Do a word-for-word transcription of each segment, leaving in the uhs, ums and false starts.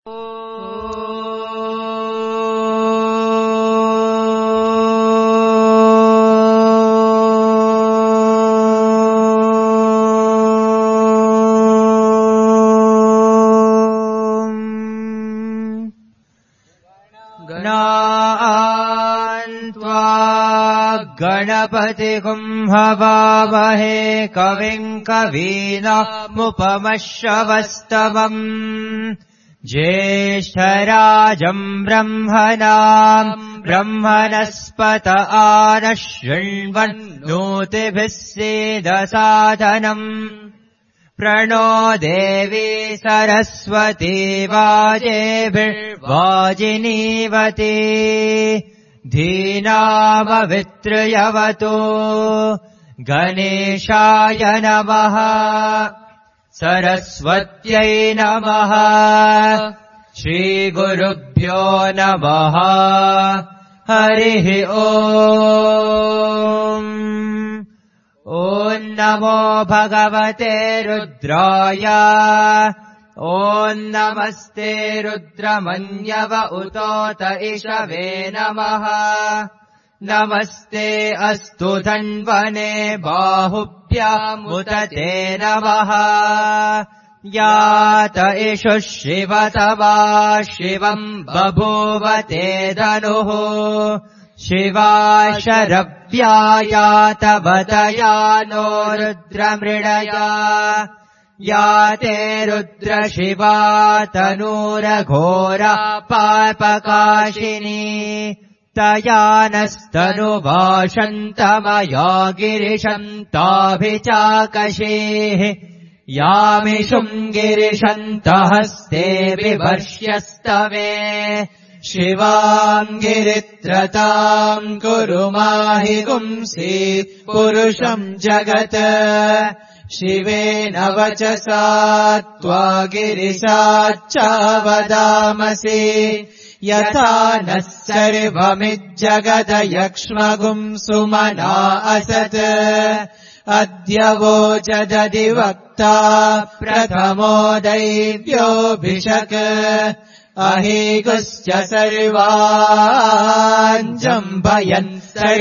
गणपतिगुं हवामहे कविं कवीनामुपमश्रवस्तवम् ज्येष्ठराजम् ब्रह्मणाम् ब्रह्मणस्पत आनः शृण्वन्नोतिभिः सीदसादनम् प्रणो देवी सरस्वती वाजेभिर्वाजिनीवती धीनामवित्रयवतो गणेशाय नमः सरस्वत्यै नमः श्रीगुरुभ्यो नमः हरिः ओम् ॐ नमो भगवते रुद्राय ॐ नमस्ते रुद्रमन्यव उतोत इषवे नमः नमस्ते अस्तु धन्वने बाहुभ्यामुत ते नमः यात इषु शिवतमा शिवम् बभूव ते धनुः शिवा शरव्यायात बतया नो रुद्रमृडया या ते रुद्र शिवा तनूरघोरा पापकाशिनी तया नस्तनुवाशन्तमया गिरिशन्ताभिचाकशेः यामिषुम् गिरिशन्तहस्ते विवर्ष्यस्तवे शिवाम् गिरित्रताम् कुरु माहि गुंसि पुरुषम् जगत् शिवेन वचसा त्वा गिरिशाच्चावदामसि यथा नः सर्वमिज्जगदयक्ष्मगुम् सुमना असत् अद्य वोचदधिवक्ता प्रथमो दैव्योऽभिषक् अहीगुश्च सर्वाञ्जम्भयन्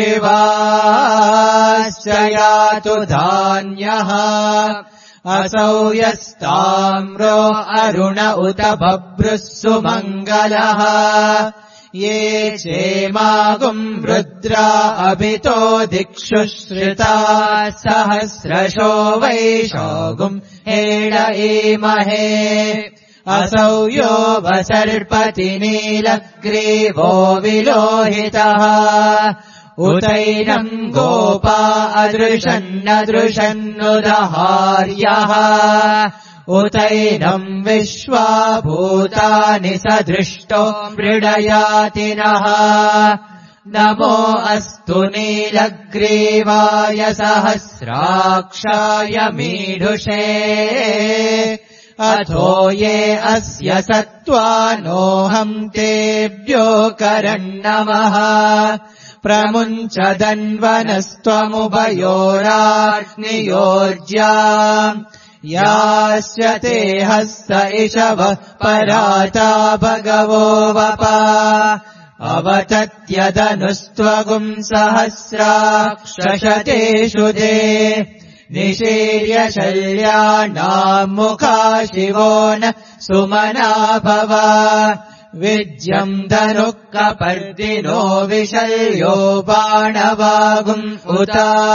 सर्वाश्च यातु धान्यः असौ यस्ताम्रो अरुण उत बभ्रुः सुमङ्गलः ये चेमागुम् रुद्रा अभितो दिक्षु श्रिता सहस्रशो वैशागुम् हेड ईमहे असौ यो वसर्पति नीलग्रीवो विलोहितः उतैनम् गोपा अदृशन्नदृशन्नुदहार्यः उतैनम् विश्वा भूतानि सदृष्टो मृडयातिनः नमो अस्तु नीलग्रीवाय सहस्राक्षाय मीढुषे अथो ये अस्य सत्त्वानोऽहम् तेभ्यो करन्नमः प्रमुञ्चदन्वनस्त्वमुभयोराग्नियोर्ज्या यास्य ते हस्त इषवः पराता भगवो वपा अवतत्यदनुस्त्वगुम् सहस्राक्षशतेषु दे निशीर्य शल्यानाम् मुखा शिवो न सुमना भव विद्यम् धनुः कपर्दिनो विशल्यो बाणवागुम् उत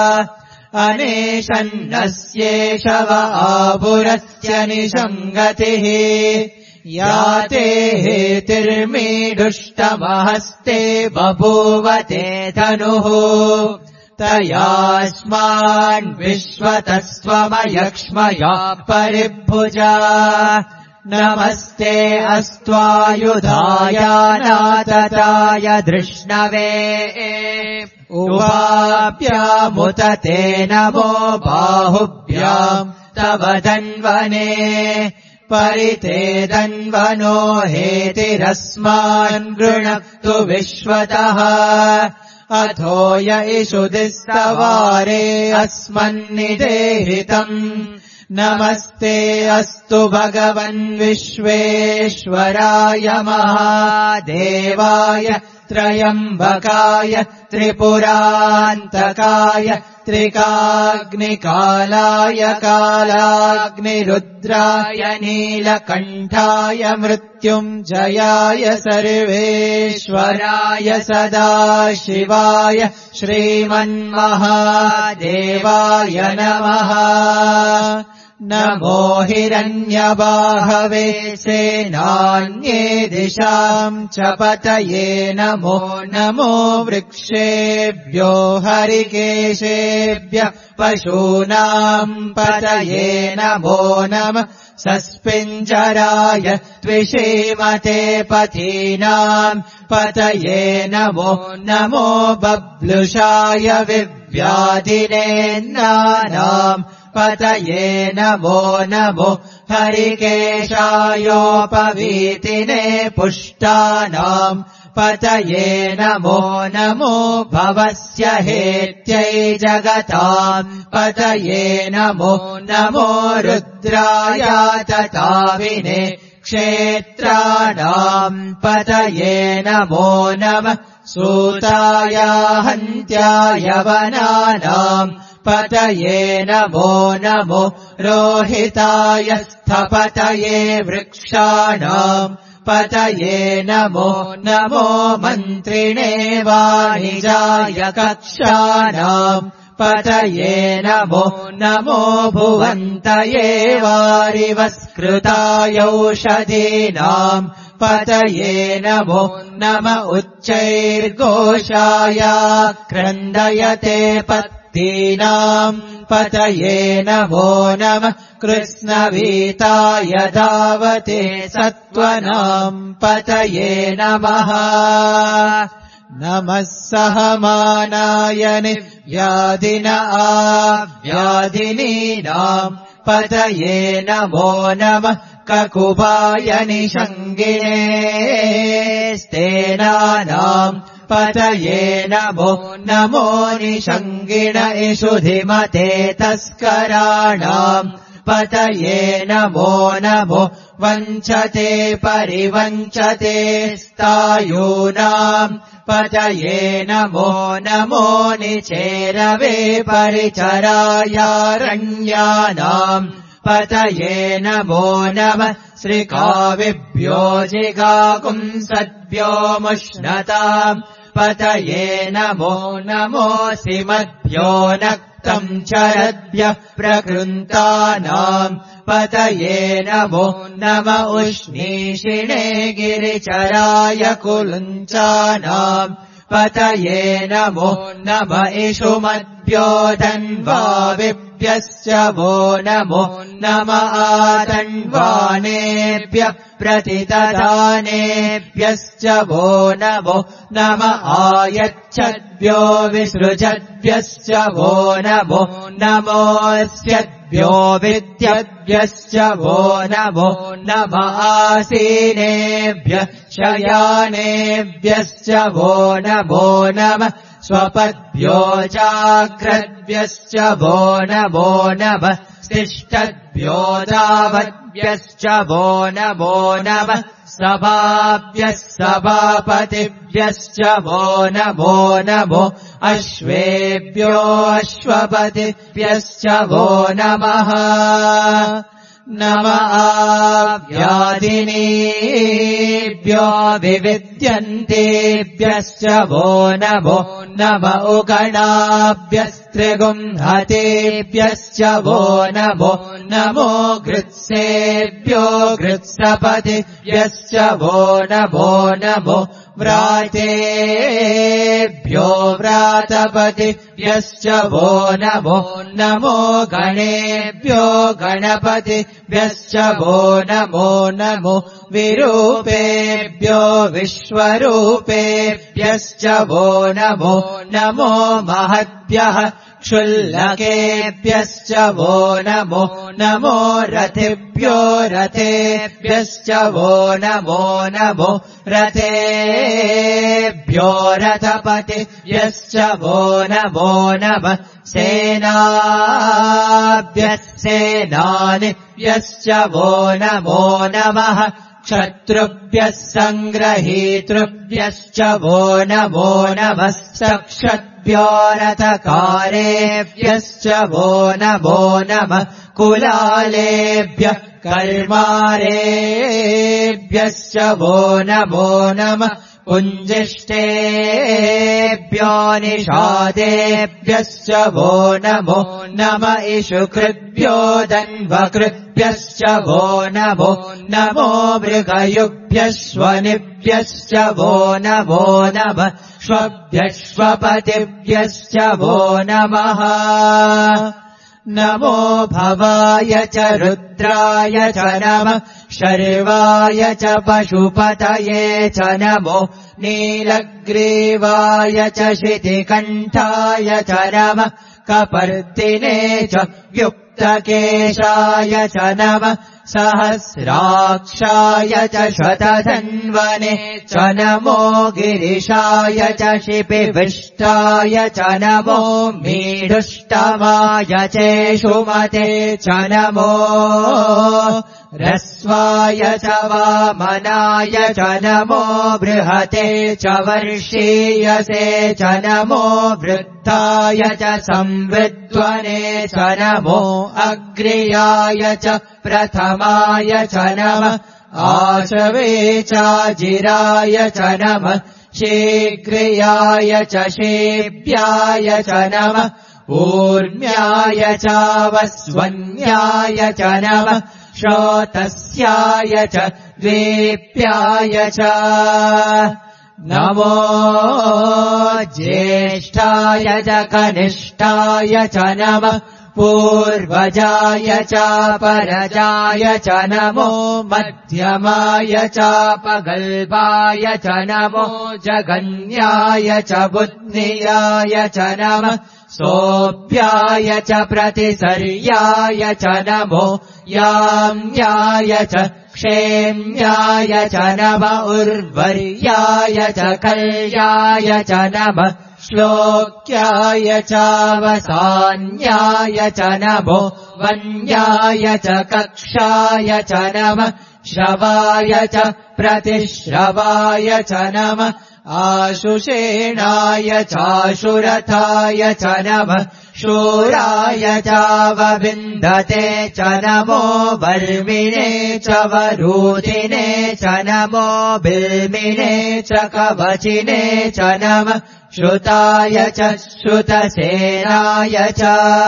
अनेशन्नस्येषव आपुरस्य निशङ्गतिः या ते हेतिर्मीडुष्टमहस्ते बभूव ते धनुः तयास्मान् विश्वतस्त्वमयक्ष्मया परिभुजा नमस्ते अस्त्वायुधाय नातताय धृष्णवे उवाभ्यामुत ते नमो बाहुभ्याम् तव धन्वने परिते धन्वनो हेतिरस्मान् गृणक्तु विश्वतः अथो य इषु दिस्तवारे अस्मन्निदेहितम् नमस्ते अस्तु भगवन् विश्वेश्वराय महादेवाय त्रयम्बकाय त्रिपुरान्तकाय त्रिकाग्निकालाय कालाग्निरुद्राय नीलकण्ठाय मृत्युञ्जयाय सर्वेश्वराय सदाशिवाय श्रीमन्महादेवाय नमः। नमो हिरण्यबाहवे सेनान्ये दिशाम् च पतये नमो नमो वृक्षेभ्यो हरिकेशेभ्य पशूनाम् पतये नमो नमः। सस्पिञ्जराय त्विषीमते पतीनाम् पतये नमो नमो बब्लुषाय विव्याधिनेन्नानाम् पतये नमो नमो हरिकेशायोपवीतिने पुष्टानाम् पतये नमो नमो भवस्य हेत्यै जगताम् पतये नमो नमो रुद्राय तताविने क्षेत्राणाम् पतये नमो नमः। सूताय हन्त्याय वनानाम् पतये नमो नमो रोहिताय स्थपतये वृक्षाणाम् पतये नमो नमो मन्त्रिणे वाणिजाय कक्षाणाम् पतये नमो नमो भुवन्तये वारिवस्कृतायौषधीनाम् पतये नमो नम उच्चैर्घोषाय क्रन्दयते पत्तीनाम् पतये नमो नमः। कृष्णवीताय धावते सत्त्वनाम् पतये नमः। नमः सहमानाय निव्याधिन आव्याधिनीनाम् पतये नमो नमः। ककुभाय निषङ्गिणे स्तेनानाम् पतये नमो नमो निषङ्गिण इषुधिमते तस्कराणाम् पतये नमो नमो वञ्चते परिवञ्चते स्तायूनाम् पतये नमो नमो निचेरवे परिचरायारण्यानाम् पतये नमो नमः। श्रीकाविभ्यो जिगाकुंसद्भ्यो मुष्णताम् पतये नमो नमो सिमद्भ्यो नक्तम् चरद्भ्यः प्रकृन्तानाम् पतये नमो नम उष्णीषिणे गिरिचराय कुलुञ्चानाम् पतये नमो नम इषुमद्भ्यो धन्वाविभ्यश्च वो नमो नम आतन्वानेभ्यः प्रतिददानेभ्यश्च वो नमो नम आयच्छद्भ्यो विसृजद्भ्यश्च वो नमो नमोऽस्यद्भ्यो विद्यद्भ्यश्च वो नमो नम आसीनेभ्यः शयानेभ्यश्च वो नमो नमः। स्वपद्भ्यो जाग्रद्भ्यश्च वो नमो नमः। तिष्ठद्भ्यो दावद्भ्यश्च वो नमो नमः। सभाभ्यः सभापतिभ्यश्च वो नमो नमो। अश्वेभ्यो अश्वपतिभ्यश्च वो नमः। नम आव्याधिनीभ्यो विविद्यन्तेभ्यश्च वो नमो नम उगणाभ्यस्त्रिगुंहतेभ्यश्च वो नमो नमो। गृत्सेभ्यो गृत्सपतिभ्यश्च वो नमो नमो। व्रातेभ्यो व्रातपतिभ्यश्च वो नमो नमो। गणेभ्यो गणपतिभ्यश्च वो नमो नमो। विरूपेभ्यो विश्वरूपेभ्यश्च वो नमो नमो। महद्भ्यः क्षुल्लकेभ्यश्च वो नमो नमो रथेभ्यो रथेभ्यश्च वो नमो नमो रथेभ्यो रथपतिभ्यश्च वो नमो नमः सेनाभ्यः सेनानिभ्यश्च वो नमो नमः क्षत्रुभ्यः सङ्ग्रहीतृभ्यश्च वो नमो नमः सक्षद्भ्यो रथकारेभ्यश्च वो नमो नमः कुलालेभ्यः कर्मारेभ्यश्च वो नमो नमः पुञ्जिष्टेभ्यो निषादेभ्यश्च वो नमो नम इषुकृभ्यो दन्वकृभ्यश्च वो नमो नमो मृगयुभ्यश्वनिभ्यश्च वो नमो नमः श्वभ्यश्वपतिभ्यश्च वो नमः नमो भवाय च रुद्राय च नमः शर्वाय च पशुपतये च नमो नीलग्रीवाय च शितिकण्ठाय च नमः कपर्दिने च युक्तकेशाय च नमः सहस्राक्षाय च शतधन्वने च नमो गिरिशाय च शिपिविष्टाय च नमो मीढुष्टमाय चेषुमते च नमो रस्वाय च वामनाय च नमो बृहते च वर्षीयसे च नमो वृद्धाय च संवृद्ध्वने च नमो अग्र्याय च प्रथमाय च नमः आशवे चाजिराय च नमः शीघ्रियाय च शेभ्याय च नमः ऊर्म्याय चावस्वन्याय च नमः श्रोतस्याय च द्वीप्याय च नमो ज्येष्ठाय च कनिष्ठाय च नमः पूर्वजाय चापरजाय च नमो मध्यमाय चापगल्भाय च नमो जगन्याय च बुद्धियाय च नमः सोऽप्याय च प्रतिसर्याय च नमो याम्याय च क्षेम्याय च नमः उर्वर्याय च कल्याय च नमः श्लोक्याय चावसान्याय च नमो वन्याय च कक्षाय च नमः श्रवाय च प्रतिश्रवाय च नमः आशुषेणाय चाशुरथाय च नमः शूराय चावविन्दते च नमो वर्मिणे च वरूधिने च नमो बिल्मिने च कवचिने च नमः श्रुताय च श्रुतसेनाय च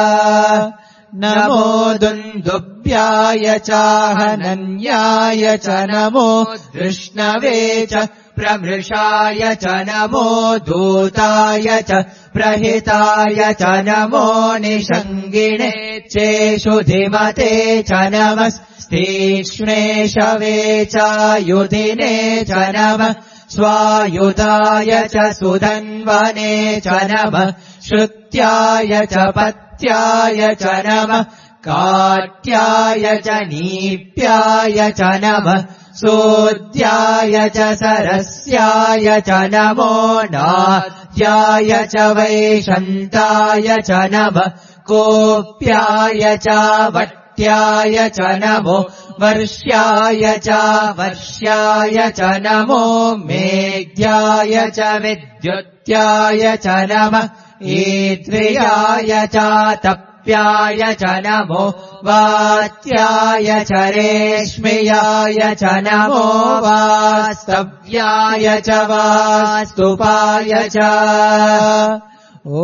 नमो दुन्दुभ्याय चाहनन्याय च नमो धृष्णवे च प्रमृषाय च नमो दूताय च प्रहिताय च नमो निषङ्गिणे चेषुधिमते च नमः तीक्ष्णेशवे चायुधिने च नमः स्वायुधाय च सुधन्वने च नमः श्रुत्याय च पत्याय च नमः काट्याय च नीप्याय च नमः सोद्याय च सरस्याय च नमो नाद्याय च वैशन्ताय च नमः कोप्याय च वट्याय च नमो वर्ष्याय च वर्ष्याय च नमो मेघ्याय च विद्युत्याय च नमः ईद्रियाय च तप्याय च नमो वात्याय च रेश्म्याय च नमो वास्तव्याय च वास्तुपाय च ॐ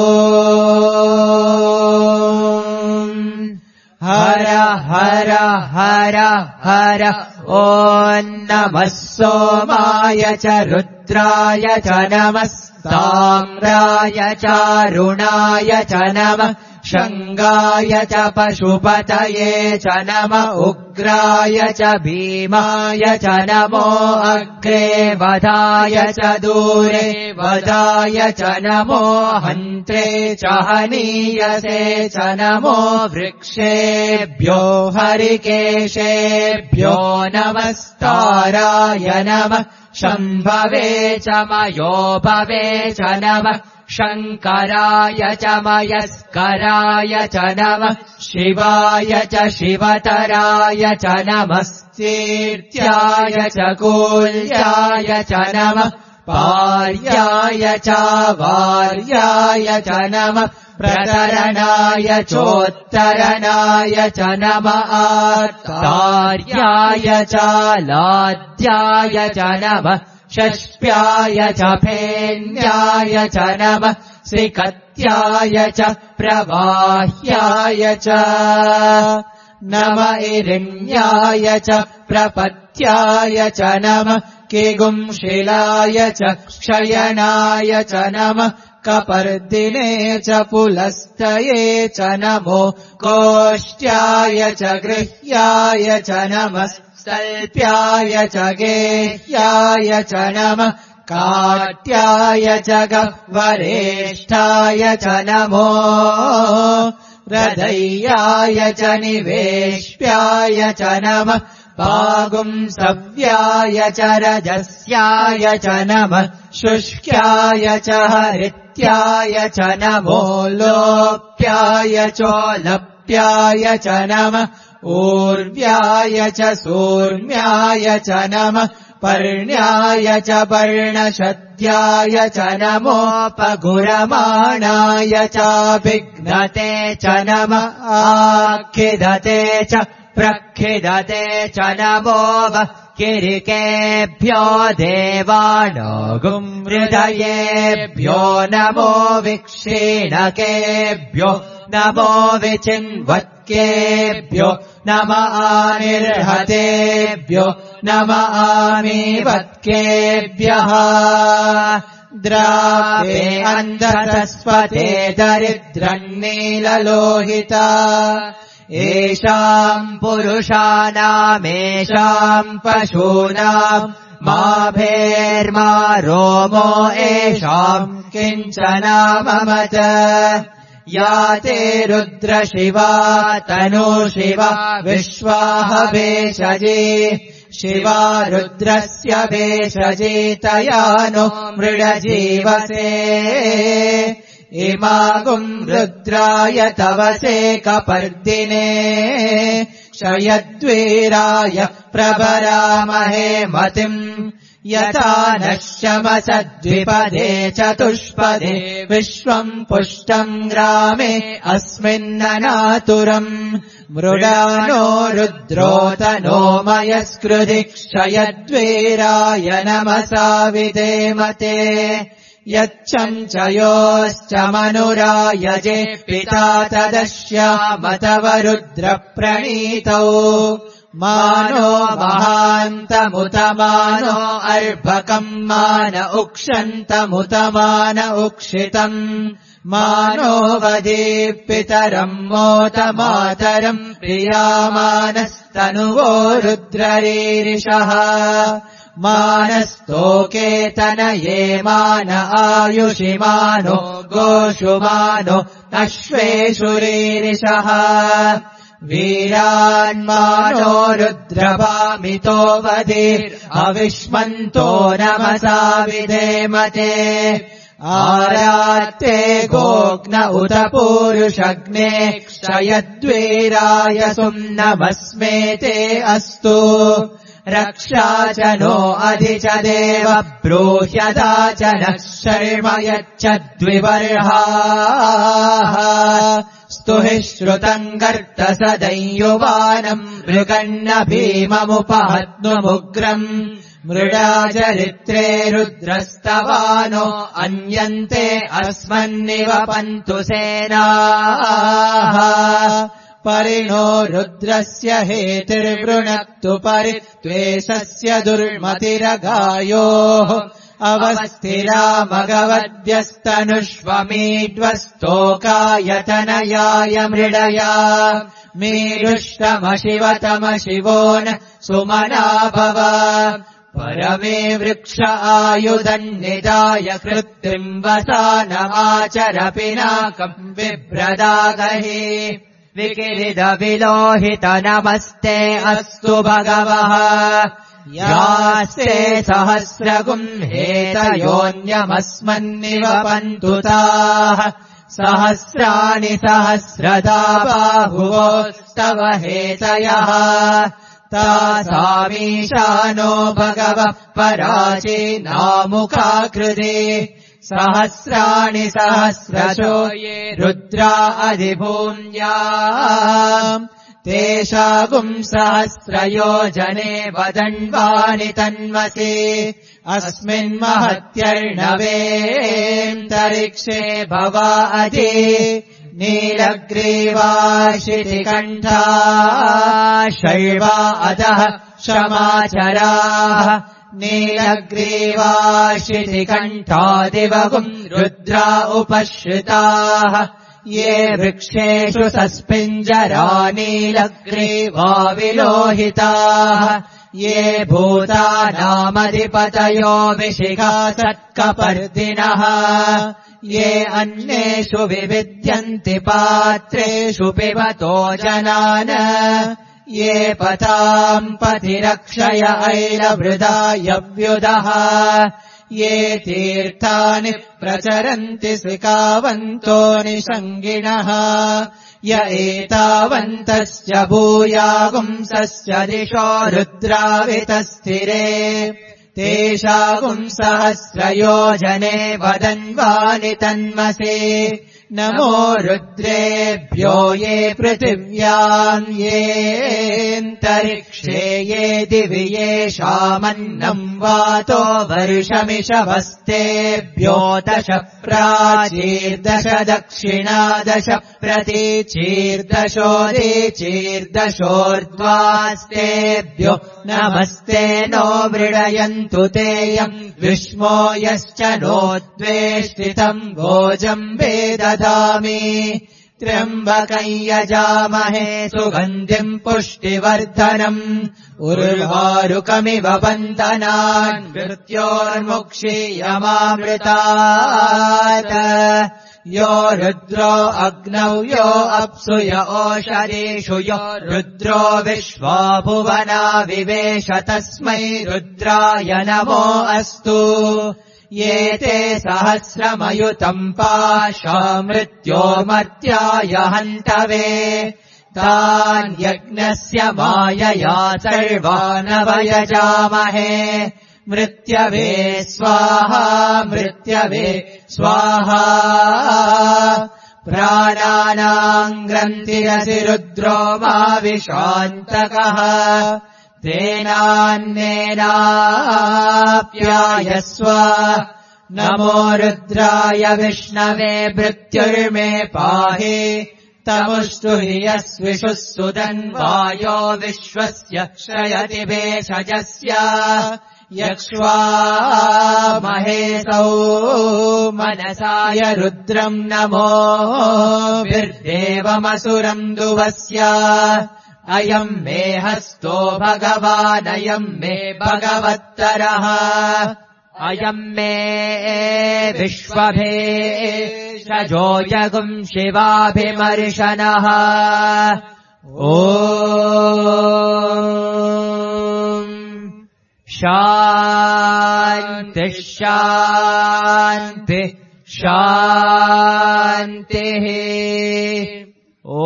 हर हर हर हर ॐ नमः सोमाय च रुद्राय च नमः ताम्राय चारुणाय च नमः शङ्गाय च पशुपतये च नम उग्राय च भीमाय च नमो अग्रे वधाय च दूरे वधाय च नमो हन्त्रे च हनीयसे च नमो वृक्षेभ्यो हरिकेशेभ्यो नमस्ताराय नमः शम्भवे च मयोभवे च नमः शङ्कराय च मयस्कराय च नमः शिवाय च शिवतराय च नमस्तीर्थ्याय च कूल्याय च नमः पार्याय च वार्याय च नमः प्रतरणाय चोत्तरणाय च नमः आर्तार्याय च लाद्याय च नमः षष्प्याय च फेन्याय च नमः श्रीकत्याय च प्रवाह्याय च नम इरिण्याय च प्रपत्याय च नमः किगुंशिलाय च क्षयनाय च नमः कपर्दिने च पुलस्तये च नमो कोष्ट्याय च गृह्याय च नमः सल्प्याय च गेह्याय च नमः काट्याय च गह्वरेष्ठाय च नमो हृदयाय च निवेश्याय च नमः पागुंसव्याय च रजस्याय च नमः शुष्क्याय च हरित्याय च नमो लोप्याय चोलप्याय च नमः ऊर्व्याय च सूर्म्याय च नमः पर्ण्याय च पर्णशद्याय च नमोपगुरमाणाय चाभिघ्नते च नमः आखिदते च प्रखिदते च नमो वः किरिकेभ्यो देवानागुं हृदयेभ्यो नमो विक्षीणकेभ्यो नमो विचिन्वत्केभ्यो नम आनिर्हतेभ्यो नम आमीवत्केभ्यः द्रावे अन्धतस्पते दरिद्रन्नीललोहिता येषाम् पुरुषाणामेषाम् पशूनाम् माभेर्मा रोमो येषाम् किञ्चनाममत या ते रुद्रशिवा तनु शिवा विश्वाह भेषजे शिवा रुद्रस्य भेषजे तया नो मृडजीवसे इमागुम् रुद्राय तवसे कपर्दिने शयद्वीराय प्रभरामहे मतिम् यथा नश्यमसद्विपदे चतुष्पदे विश्वम् पुष्टम् ग्रामे अस्मिन्ननातुरम् मृडानो रुद्रोतनो मयस्कृधि क्षयद्वीराय नमसा विधेमते यच्चञ्चयोश्च मनुरायजे पिता तदश्यामतव रुद्रप्रणीतौ मानो महान्तमुतमानो अर्भकम् मान उक्षन्तमुतमान उक्षितम् मानो वदीपितरम् मोतमातरम् प्रियामानस्तनुवो रुद्ररीरिषः मानस्तोकेतनये मान आयुषिमानो गोषुमानो अश्वेषुरीरिषः वीरान्मानो रुद्रभामितो वधीर् अविष्मन्तो नमसा विधेमते आरात्ते गोग्न उत पूरुषग्ने क्षयद्वीराय सुम्नमस्मेते अस्तु रक्षा च नो अधि च देव ब्रूह्यदा च नः शर्म यच्च द्विबर्हाः स्तुहि श्रुतम् गर्त सदैयुवानम् मृगन्न भीममुपहत्नुमुग्रम् मृडाचरित्रे रुद्रस्तवानो अन्यन्ते अस्मन्निव पन्तु सेनाः परिणो रुद्रस्य हेतिर्वृणक्तु परित्वेषस्य दुर्मतिरगायोः अवस्थिरामगवद्यस्तनुष्वमीड्वस्तोकायतनयाय मृडया मेरुष्टमशिवतमशिवो न सुमना भव परमे वृक्ष आयुधन्निदाय कृत्तिम् वसानमाचर पिनाकम् बिभ्रदागहि विकिरिदविलोहित नमस्ते अस्तु भगवः यास्ते सहस्रगुम् हेतयोऽन्यमस्मन्निव पन्तु ताः सहस्राणि सहस्रदा बाहुवोस्तव हेतयः तासामीशानो भगवः पराचीनामुखाकृते सहस्राणि सहस्रशो ये रुद्रा अधिभूम्याम् तेषागुम् सहस्रयोजने वदन्वानि तन्मसे अस्मिन्महत्यर्णवेऽन्तरिक्षे भवा अधि नीलग्रीवा शितिकण्ठा शैवा अधः क्षमाचराः नीलग्रीवा शितिकण्ठादिवगुम् रुद्रा उपश्रिताः ये वृक्षेषु सस्पिञ्जरा नीलग्रीवा विलोहिताः ये भूतानामधिपतयो विशिखा सत्कपर्दिनः ये अन्येषु विविद्यन्ति पात्रेषु पिबतो जनान ये पताम् पतिरक्षय ऐलवृदायव्युदः ये तीर्थानि प्रचरन्ति स्विकावन्तो निषङ्गिणः य एतावन्तस्य भूयागुंसस्य दिशो रुद्रावितस्थिरे तेषागुम् सहस्रयोजने वदन्वानि तन्मसे नमो रुद्रेभ्यो ये पृथिव्याम् येऽन्तरिक्षे ये दिवि येषामन्नम् वातो वर्षमिषवस्तेभ्यो दश प्राचीर्दश दक्षिणा दश प्रतीचीर्दशोदीचीर्दशोर्ध्वास्तेभ्यो नमस्ते नो मृडयन्तु तेयम् विष्मो यश्च नो द्वेष्टितम् भोजम् वेदधामि त्र्यम्बकम् यजामहे सुगन्धिम् पुष्टिवर्धनम् उर्वारुकमिव बन्धनान् मृत्योर्मुक्षीयमामृतात् यो रुद्रो अग्नौ यो अप्सु य ओषधीषु यो रुद्रो विश्वा भुवना विवेश तस्मै रुद्राय नमो अस्तु ये ते सहस्रमयुतम् पाशा मृत्योर्मर्त्याय हन्तवे तान् यज्ञस्य मायया सर्वानवयजामहे मृत्यवे स्वाहा मृत्यवे स्वाहा प्राणानाम् ग्रन्थिरसि रुद्रो मा विशान्तकः तेनान्नेनाप्यायस्व नमो रुद्राय विष्णवे मृत्युर्मे पाहि तमुष्टु हि यस्विषुः सुदन्वायो विश्वस्य क्षयति भेषजस्य यक्ष्वा महेशौ मनसाय रुद्रम् नमो विर्देवमसुरम् दुवस्य अयम् मे हस्तो भगवानयम् मे भगवत्तरः अयम् मे विश्वभेषजो जगुम् शिवाभिमर्शनः ॐ शान्ति शान्ति शान्तिः ॐ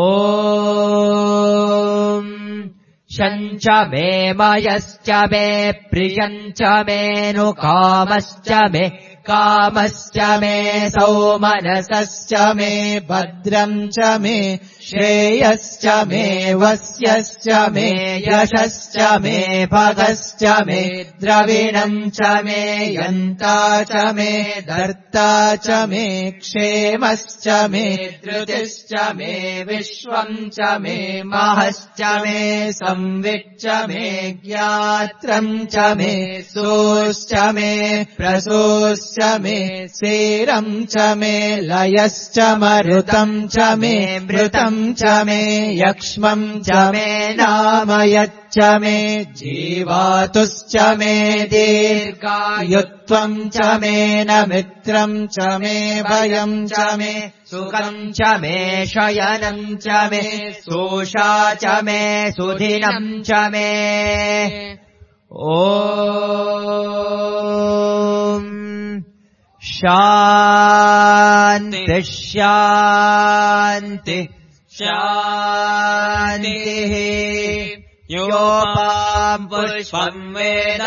शञ्च मे मयश्च मे प्रियञ्च मेऽनुकामश्च मे कामश्च मे सौमनसश्च मे भद्रम् च मे श्रेयश्च मे वस्यश्च मे यशश्च मे भगश्च मे द्रविणम् च मे यन्ता च मे धर्ता च मे क्षेमश्च मे धृतिश्च मे विश्वम् च मे महश्च मे संविच्च मे ज्ञात्रम् च मे सोश्च मे प्रसोश्च मे सेरम् च मे लयश्च मरुतम् च मे मृतम् च मे यक्ष्मम् च मे नामयच्च मे जीवातुश्च मे दीर्घायुत्वम् च मे न मित्रम् च मे भयम् च मे सुखम् च मे शयनम् च मे सोषा च मे सुदिनम् च मे ॐ शान्ति शान्ति शान्तिः योपाम् पुष्पम् वेद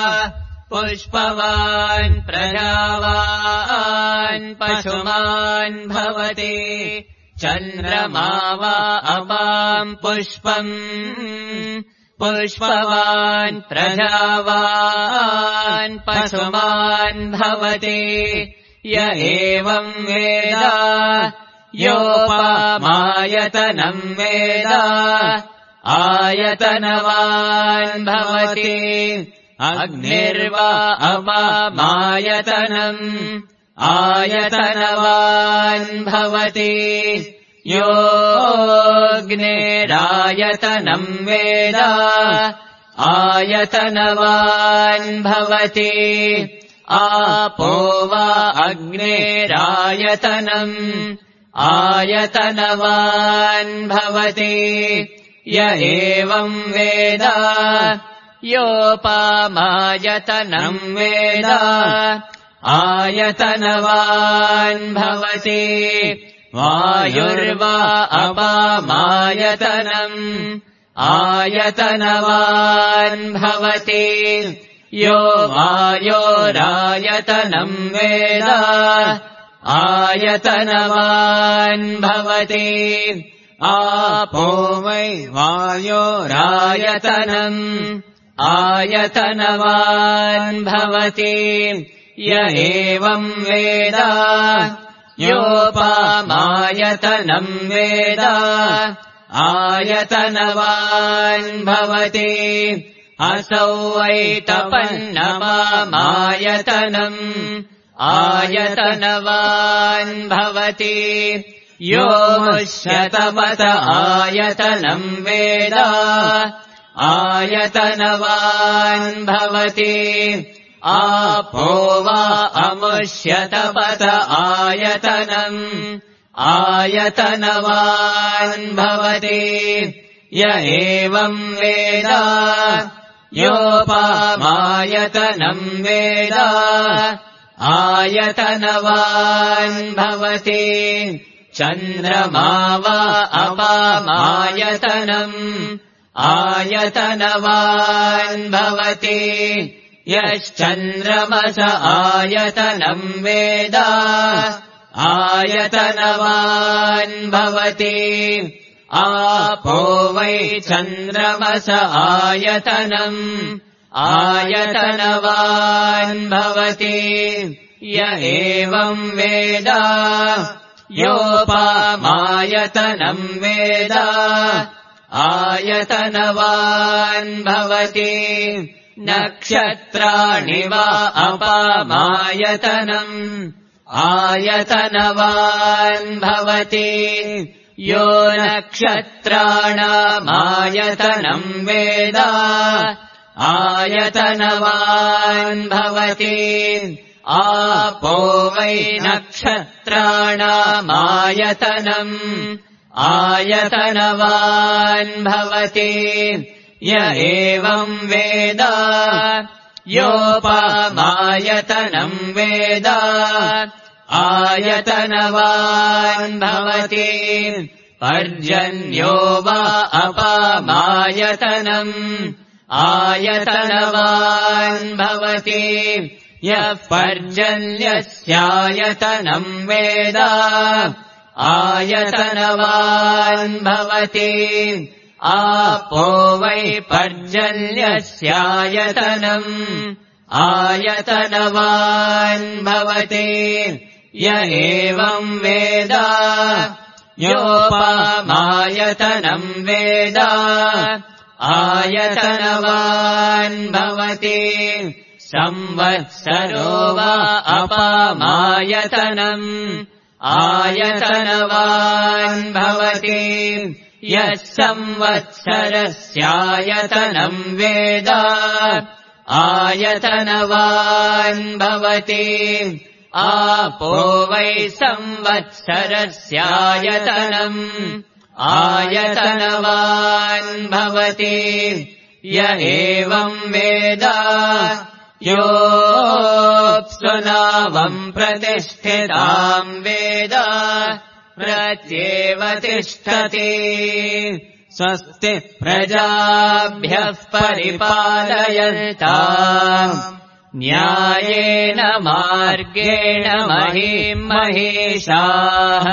पुष्पवान् प्रजावान् पशुमान् भवति चन्द्रमा वा अपाम् पुष्पम् पुष्पवान् प्रजावान् पशुमान् भवति य एवम् वेद योपामायतनम् वेद आयतनवान् भवति अग्निर्वा अपामायतनम् आयतनवान् भवति योऽग्निरायतनम् वेद आयतनवान् भवति आपो वा अग्निरायतनम् आयतनवान् भवति य एवम् वेद योपामायतनम् वेद आयतनवान् भवति वायुर्वा अपामायतनम् आयतनवान् भवति यो वायोरायतनम् वेद आयतनवान् भवति आपो वै वायोरायतनम् आयतनवान् भवति य एवम् वेद योपामायतनम् वेद आयतनवान् भवति असौ वैतपन्नमायतनम् आयतनवान् भवति यो मुष्यतपत आयतनम् वेद आयतनवान् भवति आपो वा अमुष्यतपत आयतनम् आयतनवान् भवति य एवम् वेद योपामायतनम् वेद आयतनवान् भवति चन्द्रमा वा अपामायतनम् आयतनवान् भवति यश्चन्द्रमस आयतनम् वेद आयतनवान् भवति आपो वै चन्द्रमस आयतनम् आयतनवान् भवति य एवम् वेद योपामायतनम् वेद आयतनवान् भवति नक्षत्राणि वा अपामायतनम् आयतनवान् भवति यो नक्षत्राणामायतनम् वेद आयतनवान् भवति आपो वै नक्षत्राणामायतनम् आयतनवान् भवति य एवम् वेद योपामायतनम् वेद आयतनवान् भवति पर्जन्यो वा अपामायतनम् आयतनवान् भवति यः पर्जन्यस्यायतनम् वेद आयतनवान् भवति आपो वै पर्जन्यस्यायतनम् आयतनवान् भवति य एवम् वेद योपमायतनम् वेद आयतनवान् भवति संवत्सरो वा अपमायतनम् आयतनवान् भवति यः संवत्सरस्यायतनम् वेद आयतनवान् भवति आपो वै संवत्सरस्यायतनम् आयतनवान् भवति य एवम् वेद योऽप्सुनावम् प्रतिष्ठिताम् वेद प्रत्येव तिष्ठति स्वस्ति प्रजाभ्यः परिपालयन्ताम् न्यायेन मार्गेण महीम् महिषाः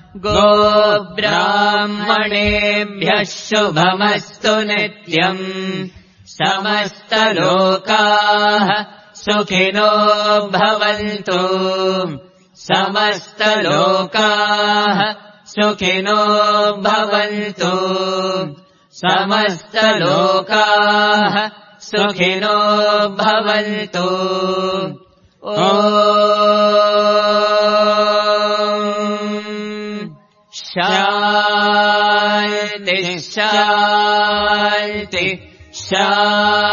गोब्राह्मणेभ्यः शुभमस्तु नित्यम् समस्तलोकाः सुखिनो भवन्तु समस्तलोकाः सुखिनो भवन्तु समस्तलोकाः सुखिनो भवन्तु ॐ शान्ति शान्ति शान्ति